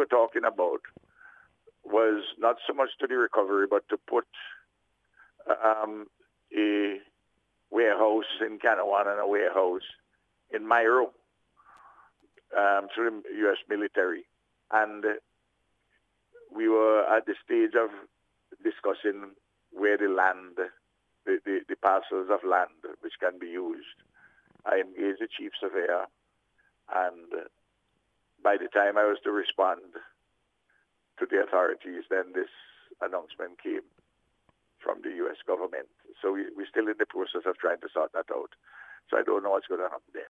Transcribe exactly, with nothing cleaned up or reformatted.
were talking about was not so much to the recovery, but to put um, a warehouse in Canawan and a warehouse in Mairo um, through the U S military. And we were at the stage of discussing where the land, the, the, the parcels of land which can be used. I engaged the chief surveyor, and by the time I was to respond to the authorities, then this announcement came from the U S government. So we, we're still in the process of trying to sort that out. So I don't know what's going to happen there.